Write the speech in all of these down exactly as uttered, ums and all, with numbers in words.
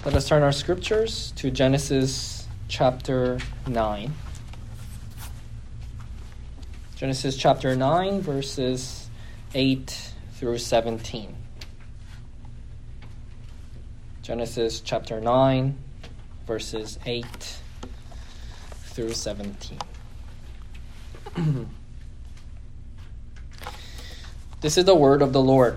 Let us turn our scriptures to Genesis chapter nine. Genesis chapter nine, verses eight through seventeen. Genesis chapter nine, verses eight through seventeen. This is the word of the Lord.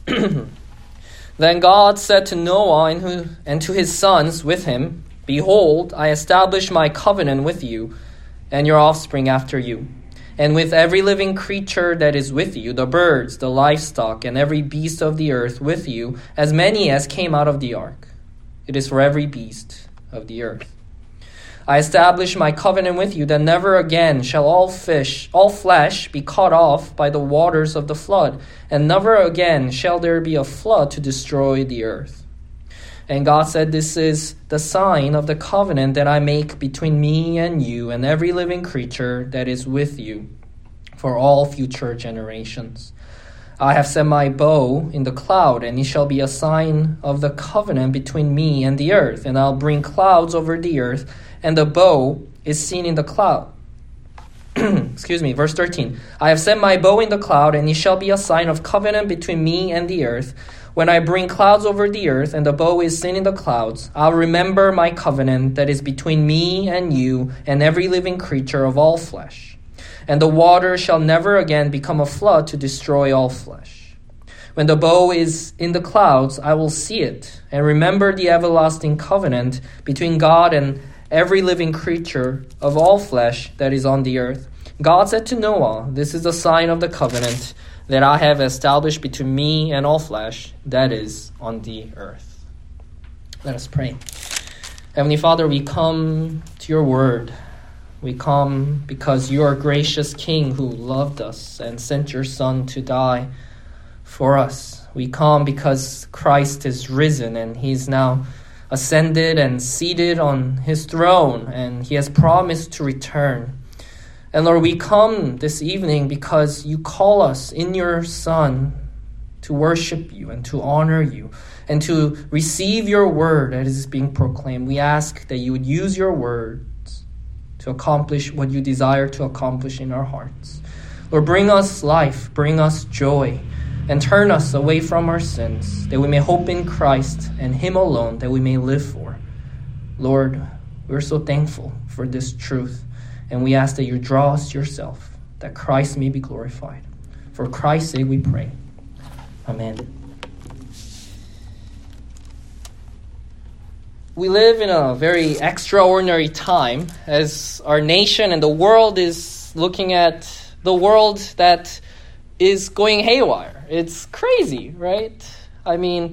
Then God said to Noah and, who, and to his sons with him, Behold, I establish my covenant with you and your offspring after you, and with every living creature that is with you, the birds, the livestock, and every beast of the earth with you, as many as came out of the ark. It is for every beast of the earth. I establish my covenant with you that never again shall all fish, all flesh be cut off by the waters of the flood, and never again shall there be a flood to destroy the earth. And God said, This is the sign of the covenant that I make between me and you and every living creature that is with you for all future generations. I have set my bow in the cloud, and it shall be a sign of the covenant between me and the earth, and I'll bring clouds over the earth, and the bow is seen in the cloud. Excuse me, verse thirteen. I have set my bow in the cloud, and it shall be a sign of covenant between me and the earth. When I bring clouds over the earth, and the bow is seen in the clouds, I'll remember my covenant that is between me and you and every living creature of all flesh. And the water shall never again become a flood to destroy all flesh. When the bow is in the clouds, I will see it, and remember the everlasting covenant between God and every living creature of all flesh that is on the earth. God said to Noah, This is a sign of the covenant that I have established between me and all flesh that is on the earth. Let us pray. Heavenly Father, we come to your word. We come because you are a gracious King who loved us and sent your Son to die for us. We come because Christ is risen and he is now ascended and seated on his throne, and he has promised to return. And Lord, we come this evening because you call us in your Son to worship you and to honor you and to receive your word as is being proclaimed. We ask that you would use your words to accomplish what you desire to accomplish in our hearts. Lord, bring us life, bring us joy, and turn us away from our sins, that we may hope in Christ and him alone, that we may live for. Lord, we're so thankful for this truth, and we ask that you draw us to yourself, that Christ may be glorified. For Christ's sake we pray. Amen. We live in a very extraordinary time as our nation and the world is looking at the world that is going haywire. It's crazy, right? I mean,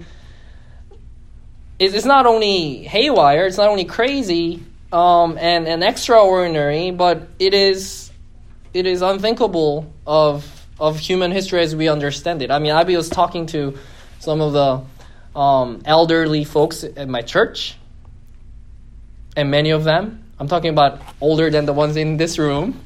it's not only haywire, it's not only crazy um, and, and extraordinary, but it is it is unthinkable of of human history as we understand it. I mean, I was talking to some of the um, elderly folks at my church, and many of them, I'm talking about older than the ones in this room,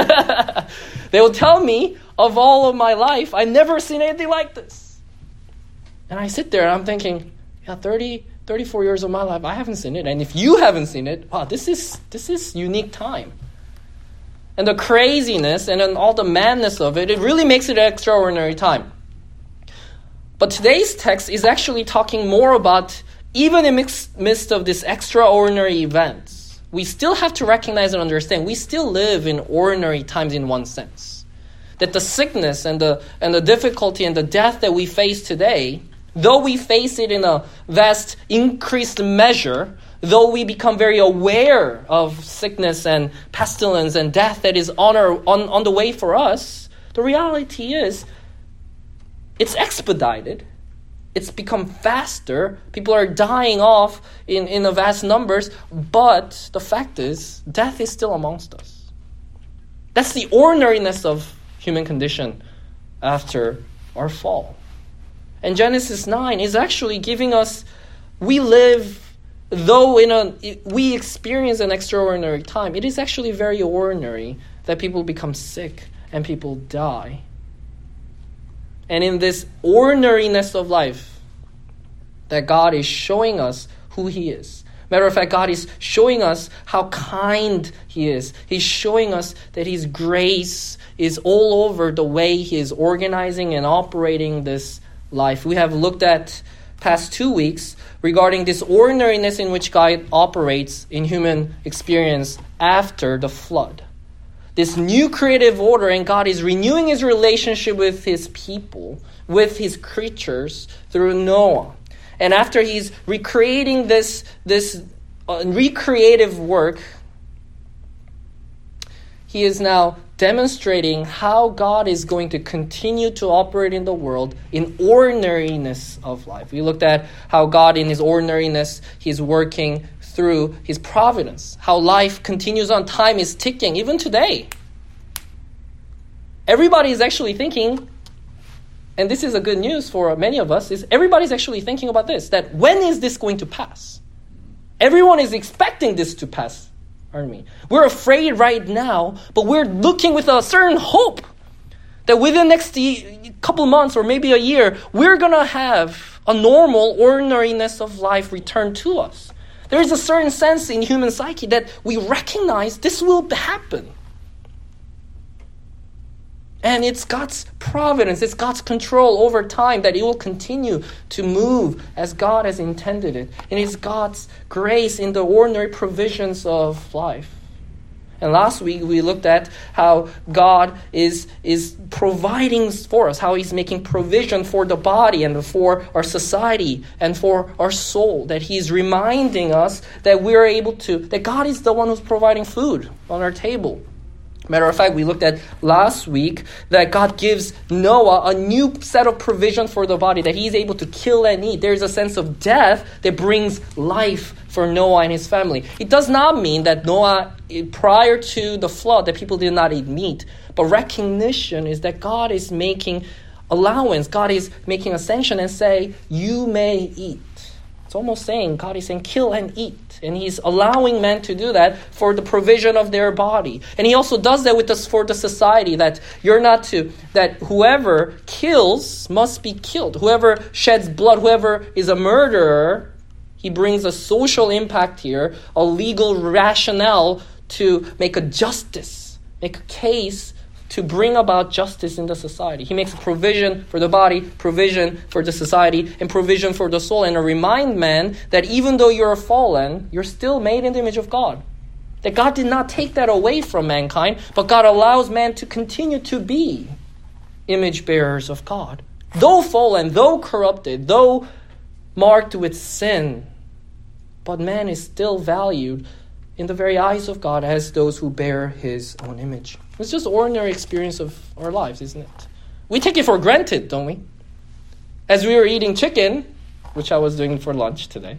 they will tell me, of all of my life, I've never seen anything like this. And I sit there and I'm thinking, yeah, thirty, thirty-four years of my life, I haven't seen it. And if you haven't seen it, wow, this is this is unique time. And the craziness and then all the madness of it, it really makes it an extraordinary time. But today's text is actually talking more about, even in the midst of this extraordinary events, we still have to recognize and understand we still live in ordinary times in one sense. That the sickness and the and the difficulty and the death that we face today, though we face it in a vast increased measure, though we become very aware of sickness and pestilence and death that is on our on, on the way for us, the reality is it's expedited. It's become faster. People are dying off in, in a vast numbers, but the fact is, death is still amongst us. That's the ordinariness of human condition after our fall. And Genesis nine is actually giving us, we live, though in a, we experience an extraordinary time, it is actually very ordinary that people become sick and people die. And in this ordinariness of life, that God is showing us who he is. Matter of fact, God is showing us how kind he is. He's showing us that his grace is all over the way he is organizing and operating this life. We have looked at past two weeks regarding this ordinariness in which God operates in human experience after the flood. This new creative order, and God is renewing his relationship with his people, with his creatures through Noah. And after he's recreating this, this uh, recreative work, he is now demonstrating how God is going to continue to operate in the world in ordinariness of life. We looked at how God in his ordinariness, he's working through his providence. How life continues on, time is ticking, even today. Everybody is actually thinking, and this is a good news for many of us, is everybody's actually thinking about this, that when is this going to pass? Everyone is expecting this to pass, aren't we? We're afraid right now, but we're looking with a certain hope that within the next couple months or maybe a year, we're going to have a normal ordinariness of life return to us. There is a certain sense in human psyche that we recognize this will happen. And it's God's providence, it's God's control over time that it will continue to move as God has intended it. And it's God's grace in the ordinary provisions of life. And last week we looked at how God is, is providing for us, how he's making provision for the body and for our society and for our soul. That he's reminding us that we're able to, that God is the one who's providing food on our table. Matter of fact, we looked at last week that God gives Noah a new set of provision for the body, that he's able to kill and eat. There's a sense of death that brings life for Noah and his family. It does not mean that Noah, prior to the flood, that people did not eat meat. But recognition is that God is making allowance. God is making a sanction and say, you may eat. It's almost saying, God is saying, kill and eat. And he's allowing men to do that for the provision of their body. And he also does that with us for the society, that you're not to, that whoever kills must be killed. Whoever sheds blood, whoever is a murderer, he brings a social impact here, a legal rationale to make a justice, make a case to bring about justice in the society. He makes a provision for the body, provision for the society, and provision for the soul, and to remind man that even though you're fallen, you're still made in the image of God. That God did not take that away from mankind, but God allows man to continue to be image bearers of God. Though fallen, though corrupted, though marked with sin, but man is still valued in the very eyes of God as those who bear his own image. It's just ordinary experience of our lives, isn't it? We take it for granted, don't we? As we were eating chicken, which I was doing for lunch today,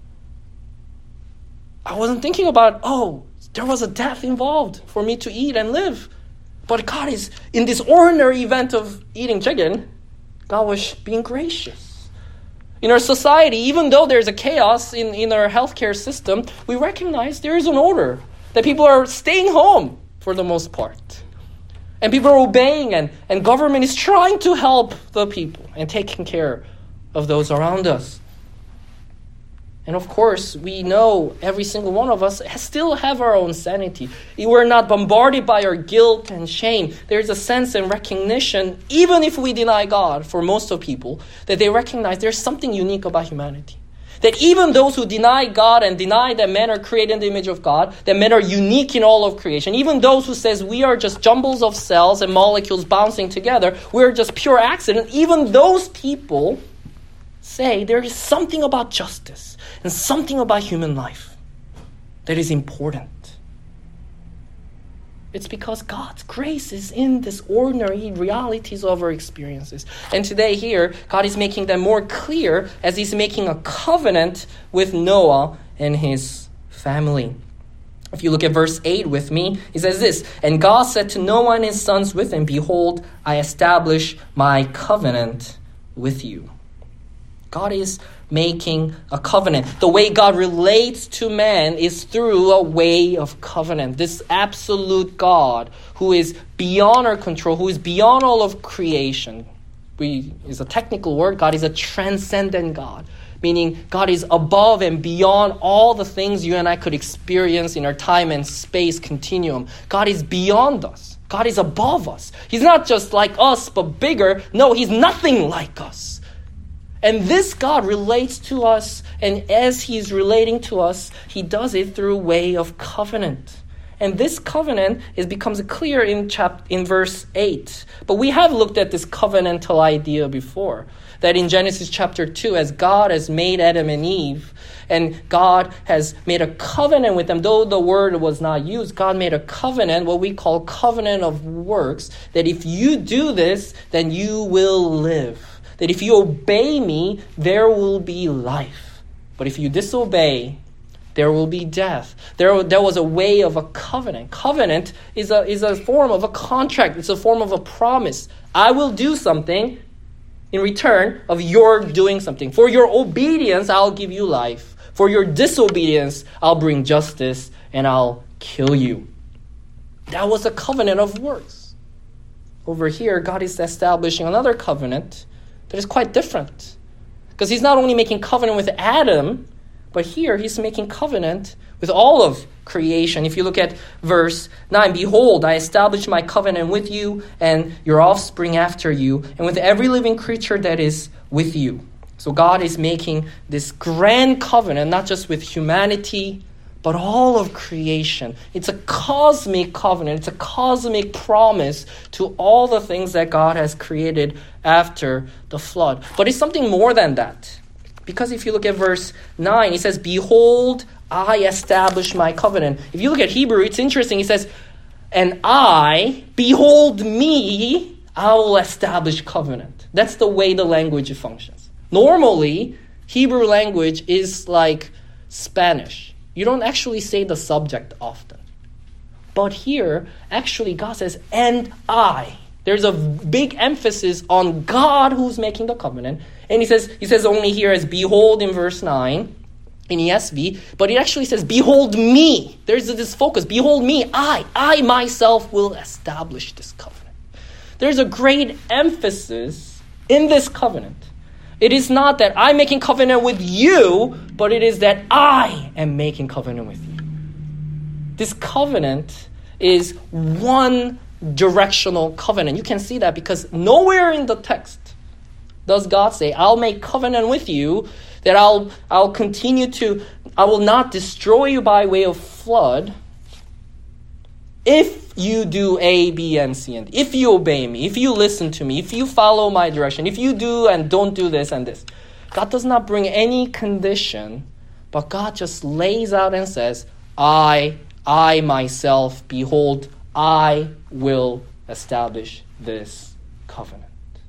I wasn't thinking about, oh, there was a death involved for me to eat and live. But God is, in this ordinary event of eating chicken, God was being gracious. In our society, even though there's a chaos in, in our healthcare system, we recognize there is an order, that people are staying home for the most part. And people are obeying, and, and government is trying to help the people and taking care of those around us. And of course, we know every single one of us still have our own sanity. We're not bombarded by our guilt and shame. There's a sense and recognition, even if we deny God, for most of people, that they recognize there's something unique about humanity. That even those who deny God and deny that men are created in the image of God, that men are unique in all of creation, even those who says we are just jumbles of cells and molecules bouncing together, we're just pure accident, even those people say there is something about justice and something about human life that is important. It's because God's grace is in this ordinary realities of our experiences. And today here, God is making them more clear as he's making a covenant with Noah and his family. If you look at verse eight with me, he says this, "And God said to Noah and his sons with him, Behold, I establish my covenant with you." God is making a covenant. The way God relates to man is through a way of covenant. This absolute God who is beyond our control, who is beyond all of creation. We is a technical word. God is a transcendent God, meaning God is above and beyond all the things you and I could experience in our time and space continuum. God is beyond us. God is above us. He's not just like us, but bigger. No, he's nothing like us. And this God relates to us, and as he's relating to us, he does it through way of covenant. And this covenant is becomes clear in chap in verse eight. But we have looked at this covenantal idea before. That in Genesis chapter two, as God has made Adam and Eve, and God has made a covenant with them, though the word was not used, God made a covenant, what we call covenant of works, that if you do this, then you will live. That if you obey me, there will be life. But if you disobey, there will be death. There, there was a way of a covenant. Covenant is a, is a form of a contract. It's a form of a promise. I will do something in return of your doing something. For your obedience, I'll give you life. For your disobedience, I'll bring justice and I'll kill you. That was a covenant of works. Over here, God is establishing another covenant that is quite different. Because he's not only making covenant with Adam, but here he's making covenant with all of creation. If you look at verse nine, behold, I establish my covenant with you and your offspring after you, and with every living creature that is with you. So God is making this grand covenant, not just with humanity, but all of creation. It's a cosmic covenant. It's a cosmic promise to all the things that God has created after the flood. But it's something more than that. Because if you look at verse nine, it says, behold, I establish my covenant. If you look at Hebrew, it's interesting. It says, and I, behold me, I will establish covenant. That's the way the language functions. Normally, Hebrew language is like Spanish. You don't actually say the subject often. But here, actually, God says, and I. There's a big emphasis on God who's making the covenant. And he says, he says only here as behold in verse nine in E S V, but it actually says, behold me. There's this focus. Behold me, I, I myself will establish this covenant. There's a great emphasis in this covenant. It is not that I'm making covenant with you, but it is that I am making covenant with you. This covenant is one directional covenant. You can see that because nowhere in the text does God say, I'll make covenant with you, that I'll I'll continue to, I will not destroy you by way of flood if you do A, B, and C, and D. If you obey me, if you listen to me, if you follow my direction, if you do and don't do this and this. God does not bring any condition, but God just lays out and says, I, I myself, behold, I will establish this covenant.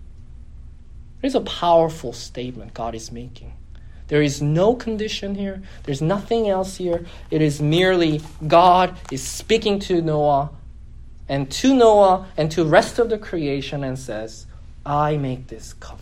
It is a powerful statement God is making. There is no condition here. There's nothing else here. It is merely God is speaking to Noah and to Noah and to the rest of the creation and says, I make this covenant.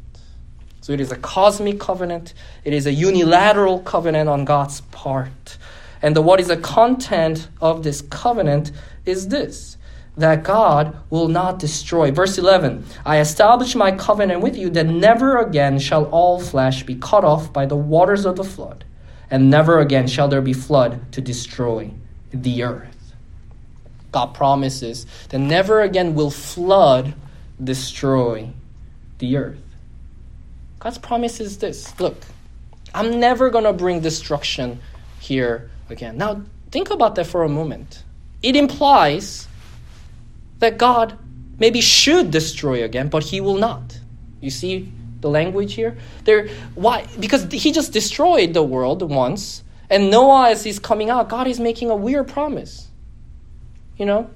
So it is a cosmic covenant. It is a unilateral covenant on God's part. And the, what is the content of this covenant is this, that God will not destroy. Verse eleven, I establish my covenant with you that never again shall all flesh be cut off by the waters of the flood, and never again shall there be flood to destroy the earth. God promises that never again will flood destroy the earth. God's promise is this. Look, I'm never going to bring destruction here again. Now, think about that for a moment. It implies that God maybe should destroy again, but he will not. You see the language here? There, why? Because he just destroyed the world once, and Noah, as he's coming out, God is making a weird promise. You know?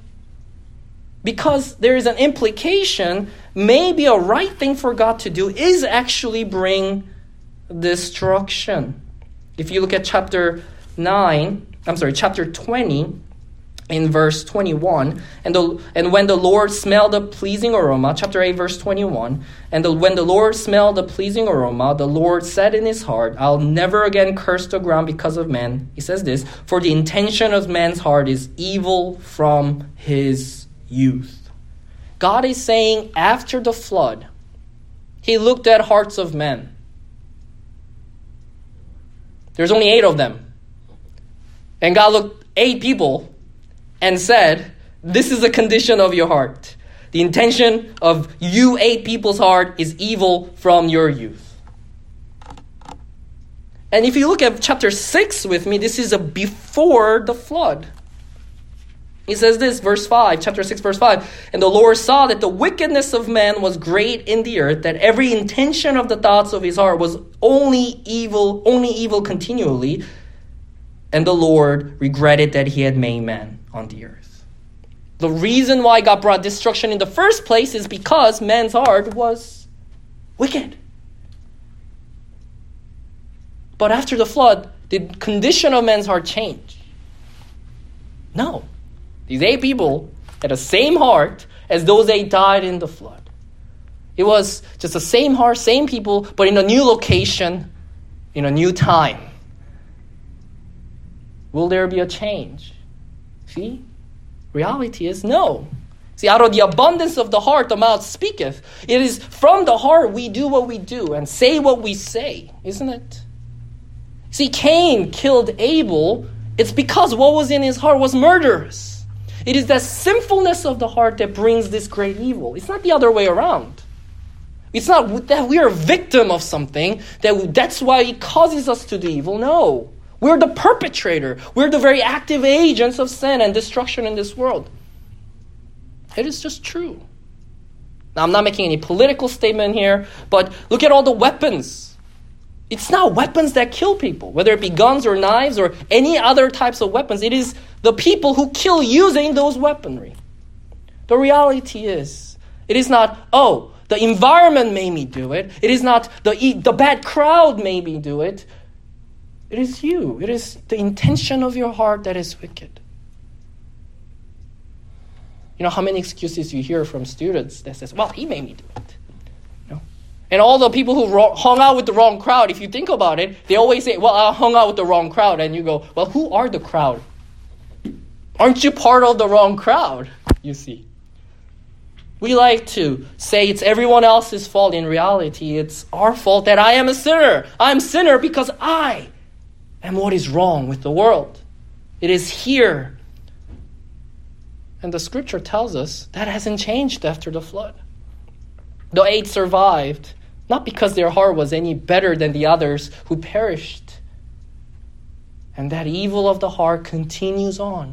Because there is an implication, maybe a right thing for God to do is actually bring destruction. If you look at chapter nine, I'm sorry, chapter twenty, in verse twenty-one, and the and when the Lord smelled a pleasing aroma, chapter eight, verse twenty-one, and the, when the Lord smelled a pleasing aroma, the Lord said in his heart, I'll never again curse the ground because of man. He says this, for the intention of man's heart is evil from his youth. God is saying after the flood, he looked at hearts of men. There's only eight of them. And God looked eight people and said, this is the condition of your heart. The intention of you eight people's heart is evil from your youth. And if you look at chapter six with me, this is a before the flood. He says this, verse five, chapter six, verse five. And the Lord saw that the wickedness of man was great in the earth, that every intention of the thoughts of his heart was only evil, only evil continually. And the Lord regretted that he had made man on the earth. The reason why God brought destruction in the first place is because man's heart was wicked. But after the flood, did condition of man's heart change? No. These eight people had the same heart as those eight died in the flood. It was just the same heart, same people, but in a new location, in a new time. Will there be a change? See? Reality is no. See, out of the abundance of the heart, the mouth speaketh. It is from the heart we do what we do and say what we say, isn't it? See, Cain killed Abel. It's because what was in his heart was murderous. It is that sinfulness of the heart that brings this great evil. It's not the other way around. It's not that we are a victim of something, that that's why it causes us to do evil. No. We're the perpetrator. We're the very active agents of sin and destruction in this world. It is just true. Now, I'm not making any political statement here, but look at all the weapons. It's not weapons that kill people, whether it be guns or knives or any other types of weapons. It is the people who kill using those weaponry. The reality is, it is not, oh, the environment made me do it. It is not the, the bad crowd made me do it. It is you. It is the intention of your heart that is wicked. You know how many excuses you hear from students that says, well, he made me do it. You know? And all the people who ro- hung out with the wrong crowd, if you think about it, they always say, well, I hung out with the wrong crowd. And you go, well, who are the crowd? Aren't you part of the wrong crowd, you see? We like to say it's everyone else's fault. In reality, it's our fault that I am a sinner. I'm a sinner because I am what is wrong with the world. It is here. And the scripture tells us that hasn't changed after the flood. The eight survived, not because their heart was any better than the others who perished. And that evil of the heart continues on.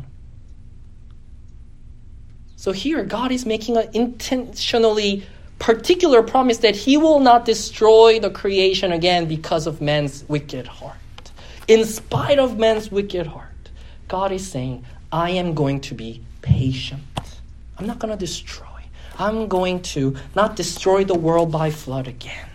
So here, God is making an intentionally particular promise that he will not destroy the creation again because of man's wicked heart. In spite of man's wicked heart, God is saying, I am going to be patient. I'm not going to destroy. I'm going to not destroy the world by flood again.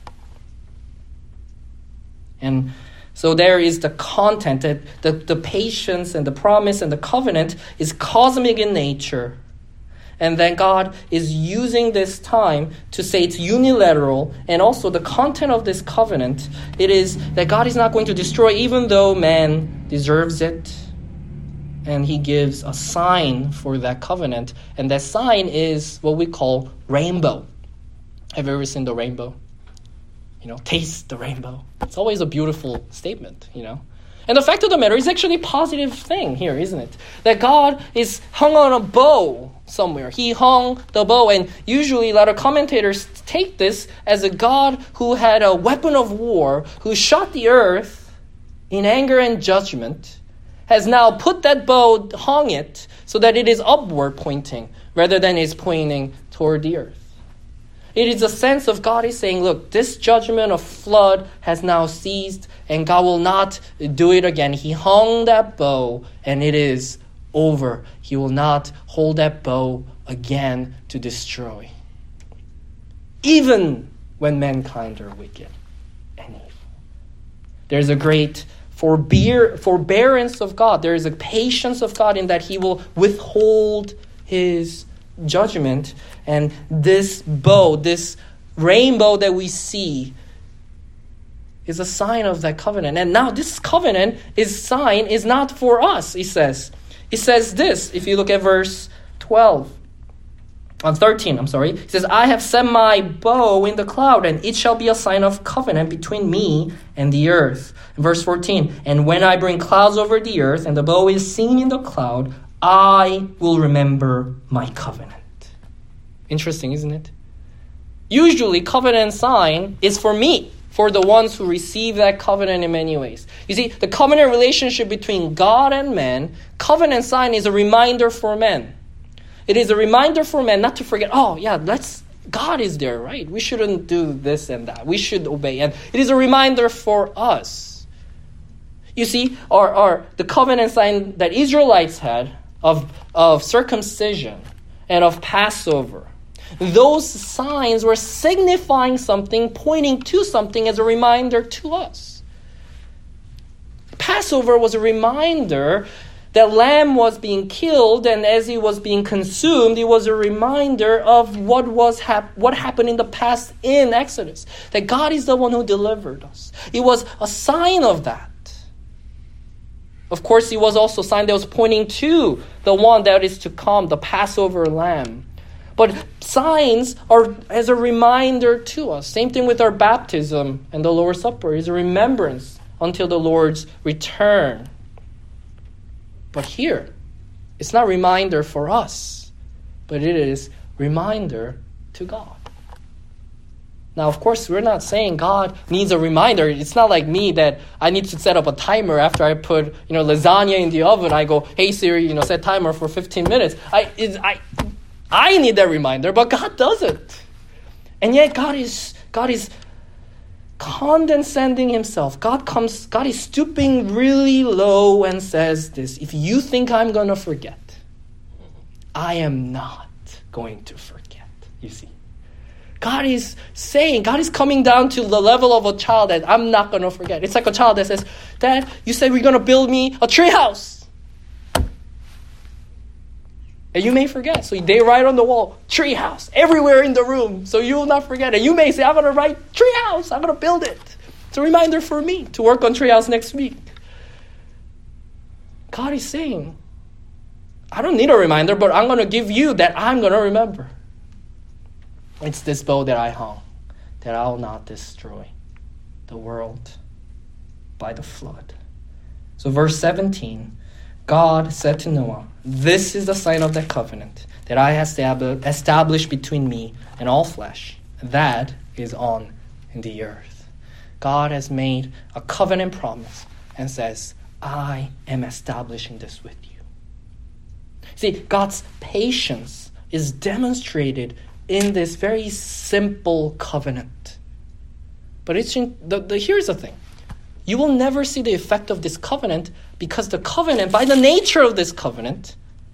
And so there is the content, that the, the patience and the promise and the covenant is cosmic in nature. And then God is using this time to say it's unilateral. And also the content of this covenant, it is that God is not going to destroy even though man deserves it. And he gives a sign for that covenant. And that sign is what we call rainbow. Have you ever seen the rainbow? You know, taste the rainbow. It's always a beautiful statement, you know. And the fact of the matter is actually a positive thing here, isn't it? That God is hung on a bow somewhere. He hung the bow, and usually a lot of commentators take this as a God who had a weapon of war, who shot the earth in anger and judgment, has now put that bow, hung it, so that it is upward pointing, rather than is pointing toward the earth. It is a sense of God is saying, look, this judgment of flood has now ceased, and God will not do it again. He hung that bow, and it is over. He will not hold that bow again to destroy. Even when mankind are wicked and evil. There's a great forbear, forbearance of God. There is a patience of God in that he will withhold his judgment. And this bow, this rainbow that we see, is a sign of that covenant. And now this covenant is sign is not for us, it says. It says this, if you look at verse twelve. On thirteen, I'm sorry. He says, I have set my bow in the cloud, and it shall be a sign of covenant between me and the earth. In verse fourteen, and when I bring clouds over the earth, and the bow is seen in the cloud, I will remember my covenant. Interesting, isn't it? Usually, covenant sign is for me, for the ones who receive that covenant in many ways. You see, the covenant relationship between God and man, covenant sign is a reminder for men. It is a reminder for men not to forget, oh yeah, let's, God is there, right? We shouldn't do this and that. We should obey. And it is a reminder for us. You see, our, our the covenant sign that Israelites had of, of circumcision and of Passover, those signs were signifying something, pointing to something as a reminder to us. Passover was a reminder that lamb was being killed, and as it was being consumed, it was a reminder of what was hap- what happened in the past in Exodus. That God is the one who delivered us. It was a sign of that. Of course, it was also a sign that was pointing to the one that is to come, the Passover lamb. But signs are as a reminder to us. Same thing with our baptism and the Lord's Supper is a remembrance until the Lord's return. But here, it's not a reminder for us, but it is reminder to God. Now, of course, we're not saying God needs a reminder. It's not like me that I need to set up a timer after I put, you know, lasagna in the oven. I go, hey Siri, you know, set timer for fifteen minutes. I, it, I, I need that reminder, but God doesn't. And yet, God is God is condescending himself. God comes. God is stooping really low and says this: if you think I'm going to forget, I am not going to forget. You see. God is saying, God is coming down to the level of a child that I'm not going to forget. It's like a child that says, Dad, you said we're going to build me a tree house. And you may forget. So they write on the wall, tree house, everywhere in the room. So you will not forget. And you may say, I'm going to write tree house. I'm going to build it. It's a reminder for me to work on tree house next week. God is saying, I don't need a reminder, but I'm going to give you that I'm going to remember. It's this bow that I hung, that I will not destroy the world by the flood. So verse seventeen, God said to Noah, this is the sign of the covenant that I have established between me and all flesh. That is on the earth. God has made a covenant promise and says, I am establishing this with you. See, God's patience is demonstrated in this very simple covenant. But it's in, the, the, here's the thing. You will never see the effect of this covenant because the covenant, by the nature of this covenant,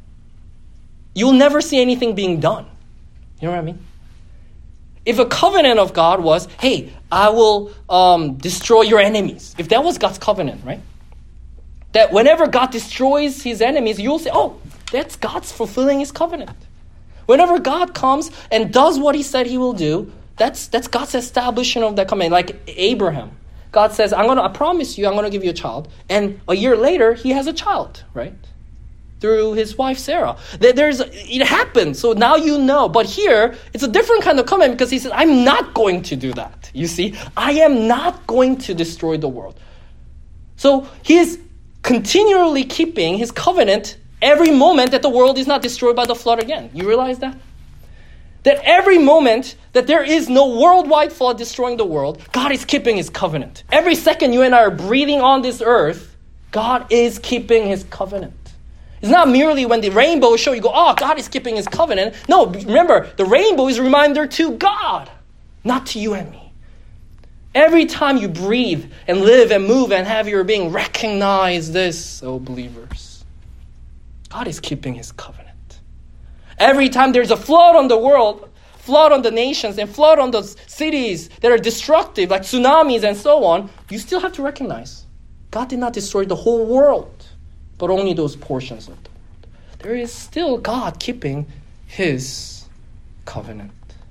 you will never see anything being done. You know what I mean? If a covenant of God was, hey, I will um, destroy your enemies. If that was God's covenant, right? That whenever God destroys his enemies, you'll say, oh, that's God's fulfilling his covenant. Whenever God comes and does what he said he will do, that's that's God's establishment of that covenant. Like Abraham. God says, I'm gonna I promise you I'm gonna give you a child. And a year later, he has a child, right? Through his wife Sarah. There's it happened. So now you know. But here, it's a different kind of covenant because he says, I'm not going to do that. You see? I am not going to destroy the world. So he is continually keeping his covenant every moment that the world is not destroyed by the flood again. You realize that? That every moment that there is no worldwide flood destroying the world, God is keeping his covenant. Every second you and I are breathing on this earth, God is keeping his covenant. It's not merely when the rainbow show you go, oh, God is keeping his covenant. No, remember, the rainbow is a reminder to God, not to you and me. Every time you breathe and live and move and have your being, recognize this, oh believers. God is keeping his covenant. Every time there's a flood on the world, flood on the nations, and flood on the cities that are destructive, like tsunamis and so on, you still have to recognize God did not destroy the whole world, but only those portions of the world. There is still God keeping his covenant.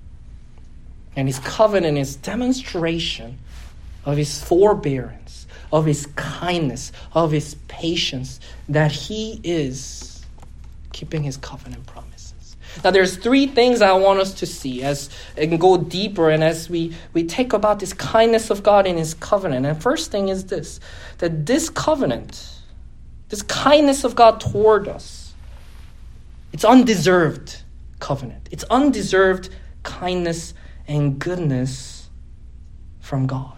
And his covenant is demonstration of his forbearance, of his kindness, of his patience, that he is keeping his covenant promises. Now, there's three things I want us to see as and go deeper and as we, we take about this kindness of God in his covenant. And first thing is this, that this covenant, this kindness of God toward us, it's undeserved covenant. It's undeserved kindness and goodness from God.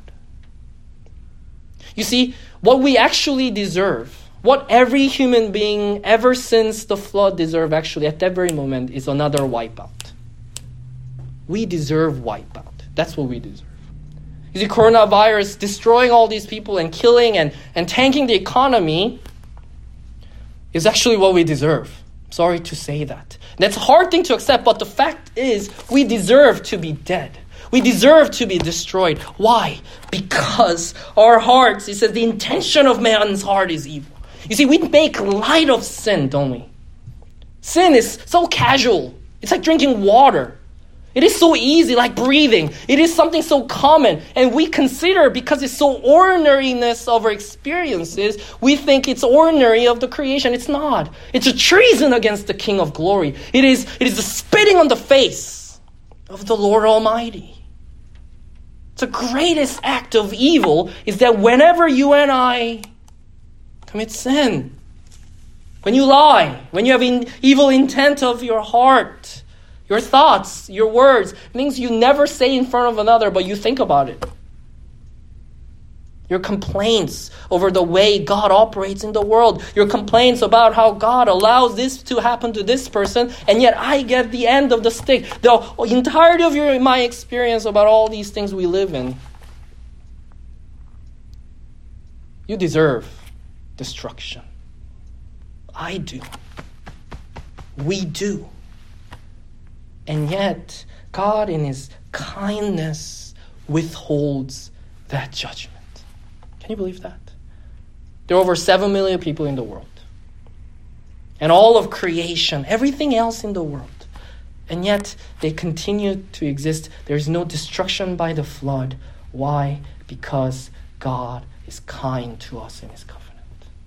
You see, what we actually deserve, what every human being ever since the flood deserve actually at that very moment is another wipeout. We deserve wipeout. That's what we deserve. You see, coronavirus destroying all these people and killing and, and tanking the economy is actually what we deserve. Sorry to say that. That's a hard thing to accept, but the fact is we deserve to be dead. We deserve to be destroyed. Why? Because our hearts, it says the intention of man's heart is evil. You see, we make light of sin, don't we? Sin is so casual. It's like drinking water. It is so easy, like breathing. It is something so common. And we consider, because it's so ordinariness of our experiences, we think it's ordinary of the creation. It's not. It's a treason against the King of glory. It is, it is the spitting on the face of the Lord Almighty. The greatest act of evil is that whenever you and I commit sin, when you lie, when you have in, evil intent of your heart, your thoughts, your words, things you never say in front of another, but you think about it. Your complaints over the way God operates in the world. Your complaints about how God allows this to happen to this person, and yet I get the end of the stick. The entirety of your my experience about all these things we live in. You deserve destruction. I do. We do. And yet, God in his kindness withholds that judgment. Can you believe that? There are over seven million people in the world. And all of creation, everything else in the world. And yet, they continue to exist. There's no destruction by the flood. Why? Because God is kind to us in his covenant.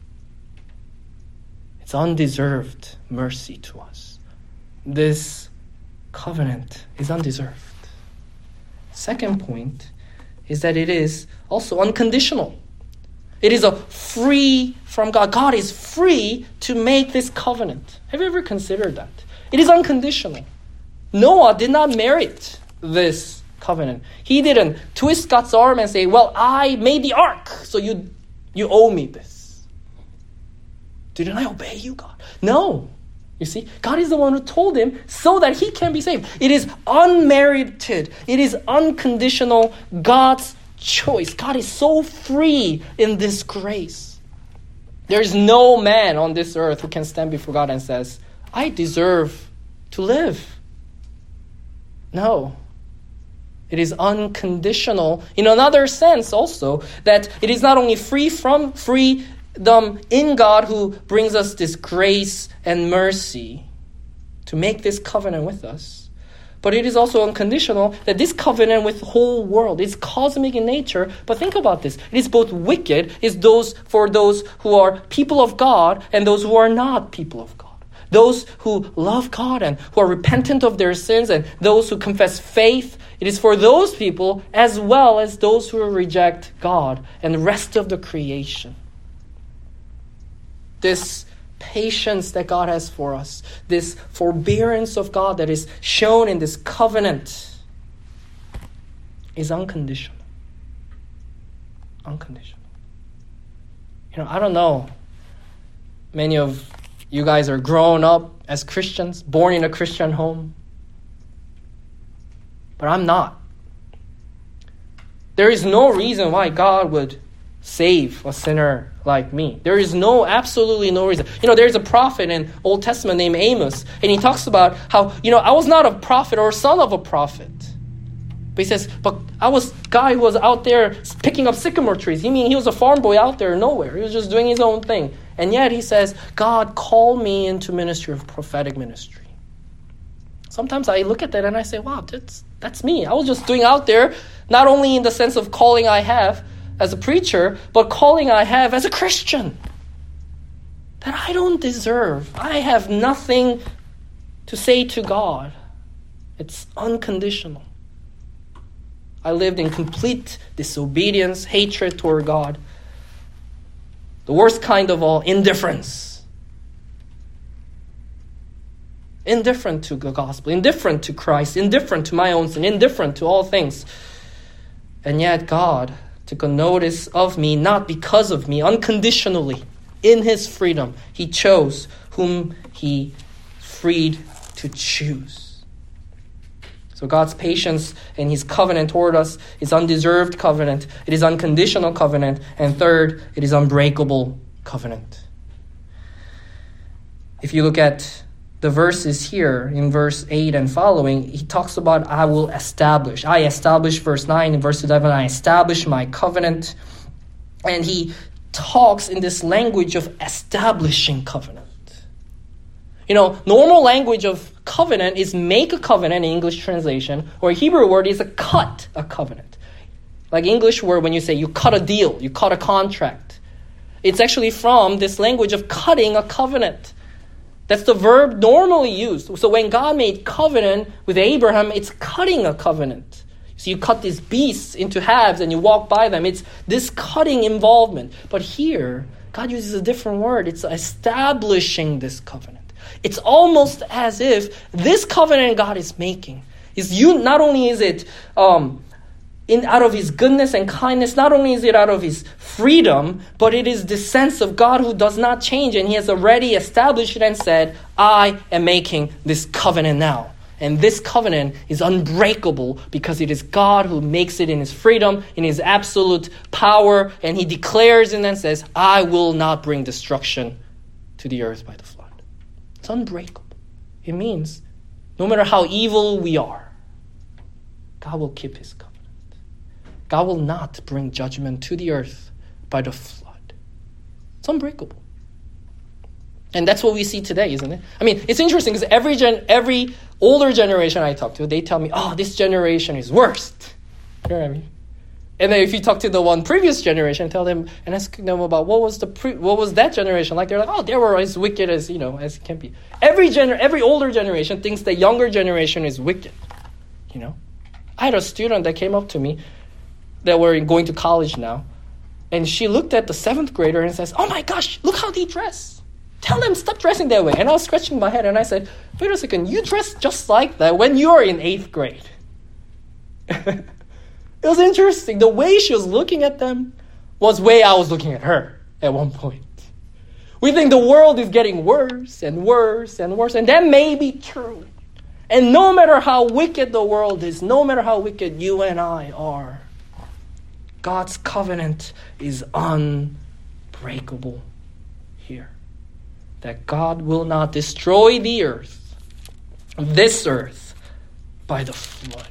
It's undeserved mercy to us. This covenant is undeserved. Second point is that it is also unconditional. It is a free from God. God is free to make this covenant. Have you ever considered that? It is unconditional. Noah did not merit this covenant. He didn't twist God's arm and say, well, I made the ark, so you, you owe me this. Didn't I obey you, God? No. You see, God is the one who told him so that he can be saved. It is unmerited. It is unconditional. God's choice. God is so free in this grace. There is no man on this earth who can stand before God and says, I deserve to live. No. It is unconditional in another sense also, that it is not only free from freedom in God who brings us this grace and mercy to make this covenant with us, but it is also unconditional that this covenant with the whole world is cosmic in nature. But think about this. It is both wicked, is those for those who are people of God and those who are not people of God. Those who love God and who are repentant of their sins and those who confess faith. It is for those people as well as those who reject God and the rest of the creation. This patience that God has for us, this forbearance of God that is shown in this covenant is unconditional. Unconditional. You know, I don't know. Many of you guys are grown up as Christians, born in a Christian home. But I'm not. There is no reason why God would save a sinner like me. There is no, absolutely no reason. You know, there's a prophet in Old Testament named Amos, and he talks about how, you know, I was not a prophet or a son of a prophet. But he says, but I was guy who was out there picking up sycamore trees. He mean he was a farm boy out there nowhere. He was just doing his own thing. And yet he says, God called me into ministry of prophetic ministry. Sometimes I look at that and I say, wow, that's that's me. I was just doing out there, not only in the sense of calling I have as a preacher, but calling I have as a Christian. That I don't deserve. I have nothing to say to God, it's unconditional. I lived in complete disobedience, hatred toward God. The worst kind of all, indifference. Indifferent to the gospel, indifferent to Christ, indifferent to my own sin, indifferent to all things. And yet God took a notice of me, not because of me, unconditionally. In his freedom, he chose whom he freed to choose. So God's patience and his covenant toward us is undeserved covenant. It is unconditional covenant. And third, it is unbreakable covenant. If you look at the verses here in verse eight and following, he talks about I will establish. I establish, verse nine. In verse eleven, I establish my covenant. And he talks in this language of establishing covenant. You know, normal language of covenant is make a covenant in English translation, or a Hebrew word is a cut a covenant. Like English word when you say you cut a deal, you cut a contract. It's actually from this language of cutting a covenant. That's the verb normally used. So when God made covenant with Abraham, it's cutting a covenant. So you cut these beasts into halves and you walk by them. It's this cutting involvement. But here, God uses a different word. It's establishing this covenant. It's almost as if this covenant God is making is you. Not only is it um, in out of his goodness and kindness, not only is it out of his freedom, but it is the sense of God who does not change, and he has already established it and said, I am making this covenant now. And this covenant is unbreakable because it is God who makes it in his freedom, in his absolute power, and he declares and then says, I will not bring destruction to the earth by the flood. It's unbreakable. It means no matter how evil we are, God will keep his covenant. God will not bring judgment to the earth by the flood. It's unbreakable. And that's what we see today, isn't it? I mean, it's interesting because every gen, every older generation I talk to, they tell me, oh, this generation is worst. You know what I mean? And then if you talk to the one previous generation, tell them and ask them about what was the pre, what was that generation like, they're like, oh, they were as wicked as, you know, as it can be. Every gener- every older generation thinks the younger generation is wicked. You know? I had a student that came up to me that were going to college now, and she looked at the seventh grader and says, oh my gosh, look how they dress. Tell them stop dressing that way. And I was scratching my head and I said, wait a second, you dress just like that when you were in eighth grade. It was interesting. The way she was looking at them was the way I was looking at her at one point. We think the world is getting worse and worse and worse, and that may be true. And no matter how wicked the world is, no matter how wicked you and I are, God's covenant is unbreakable here. That God will not destroy the earth, this earth, by the flood.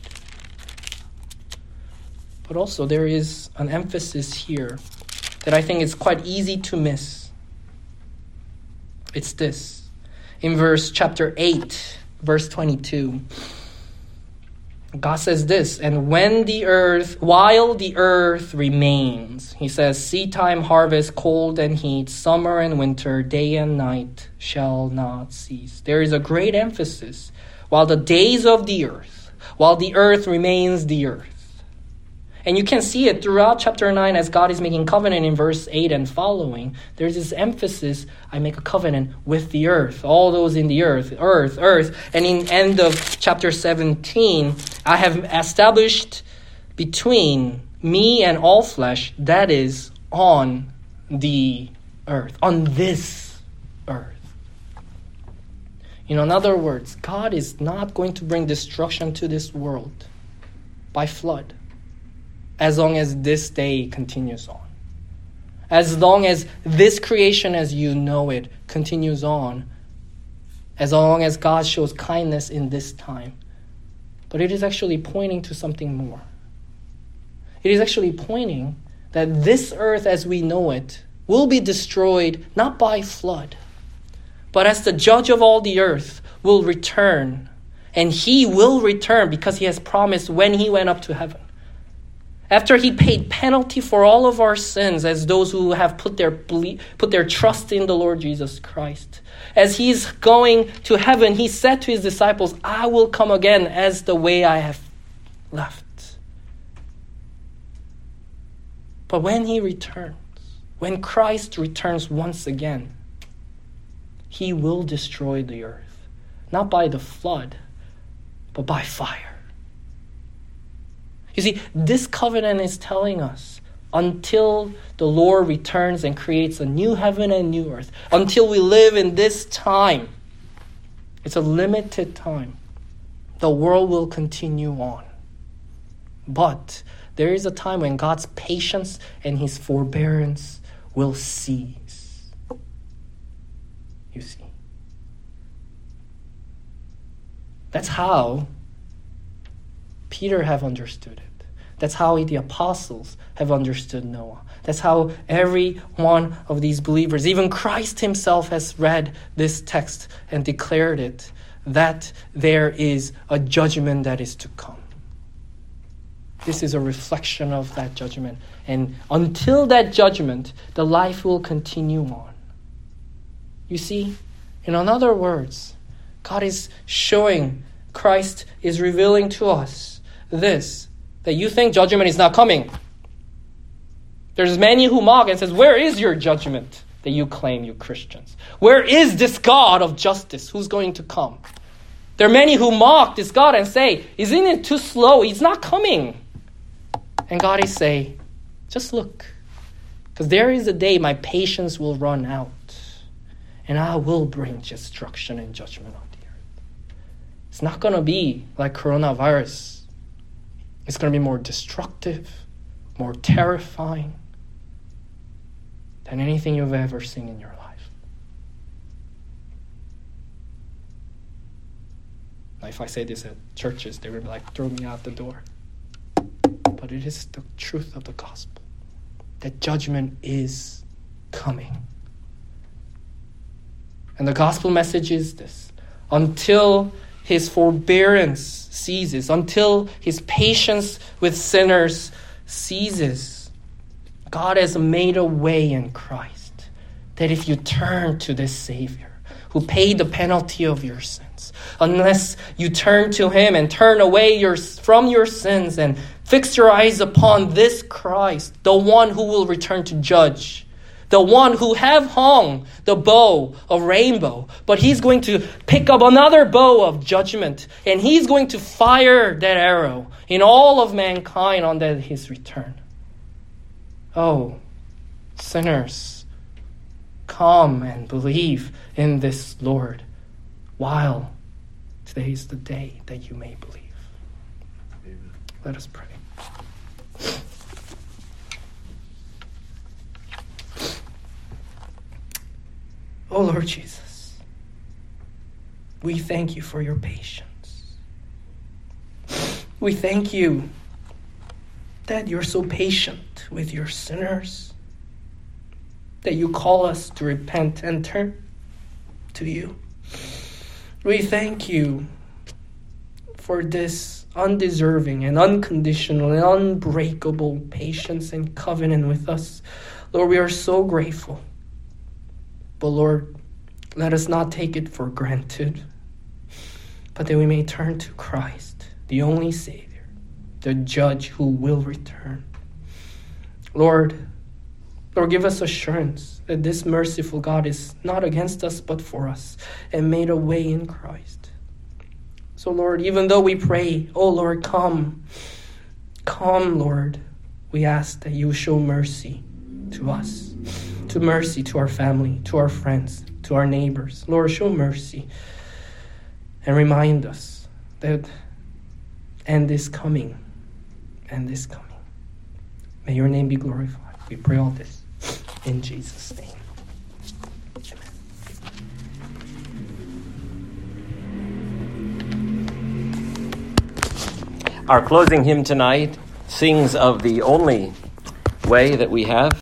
But also there is an emphasis here that I think is quite easy to miss. It's this. In verse chapter eight, verse twenty-two, God says this, and when the earth, while the earth remains, he says, seed time, harvest, cold and heat, summer and winter, day and night shall not cease. There is a great emphasis. While the days of the earth, while the earth remains the earth. And you can see it throughout chapter nine as God is making covenant in verse eight and following. There's this emphasis, I make a covenant with the earth. All those in the earth, earth, earth. And in end of chapter seventeen, I have established between me and all flesh, that is on the earth, on this earth. You know, in other words, God is not going to bring destruction to this world by flood. As long as this day continues on. As long as this creation as you know it continues on. As long as God shows kindness in this time. But it is actually pointing to something more. It is actually pointing that this earth as we know it will be destroyed not by flood, but as the judge of all the earth will return. And he will return because he has promised when he went up to heaven. After he paid penalty for all of our sins as those who have put their put their trust in the Lord Jesus Christ. As he's going to heaven, he said to his disciples, I will come again as the way I have left. But when he returns, when Christ returns once again, he will destroy the earth, not by the flood, but by fire. You see, this covenant is telling us until the Lord returns and creates a new heaven and new earth, until we live in this time, it's a limited time. The world will continue on. But there is a time when God's patience and his forbearance will cease. You see. That's how Peter have understood it. That's how the apostles have understood Noah. That's how every one of these believers, even Christ himself, has read this text and declared it, that there is a judgment that is to come. This is a reflection of that judgment. And until that judgment, the life will continue on. You see, in other words, God is showing, Christ is revealing to us this, that you think judgment is not coming. There's many who mock and says, where is your judgment that you claim, you Christians? Where is this God of justice who's going to come? There are many who mock this God and say, isn't it too slow? He's not coming. And God is saying, just look. Because there is a day my patience will run out. And I will bring destruction and judgment on the earth. It's not going to be like coronavirus. It's going to be more destructive, more terrifying than anything you've ever seen in your life. Now, if I say this at churches, they will be like, throw me out the door. But it is the truth of the gospel, that judgment is coming. And the gospel message is this: until his forbearance ceases, until his patience with sinners ceases, God has made a way in Christ that if you turn to this Savior who paid the penalty of your sins, unless you turn to him and turn away your, from your sins and fix your eyes upon this Christ, the one who will return to judge, the one who have hung the bow of rainbow, but he's going to pick up another bow of judgment, and he's going to fire that arrow in all of mankind on that his return. Oh, sinners, come and believe in this Lord, while today is the day that you may believe. Amen. Let us pray. Oh, Lord Jesus, we thank you for your patience. We thank you that you're so patient with your sinners, that you call us to repent and turn to you. We thank you for this undeserving and unconditional and unbreakable patience and covenant with us. Lord, we are so grateful. But Lord, let us not take it for granted, but that we may turn to Christ, the only Savior, the Judge who will return. Lord, Lord, give us assurance that this merciful God is not against us, but for us, and made a way in Christ. So Lord, even though we pray, oh Lord, come, come, Lord, we ask that you show mercy to us, to mercy to our family, to our friends, to our neighbors. Lord, show mercy and remind us that end is coming, end is coming. May your name be glorified. We pray all this in Jesus' name. Our closing hymn tonight sings of the only way that we have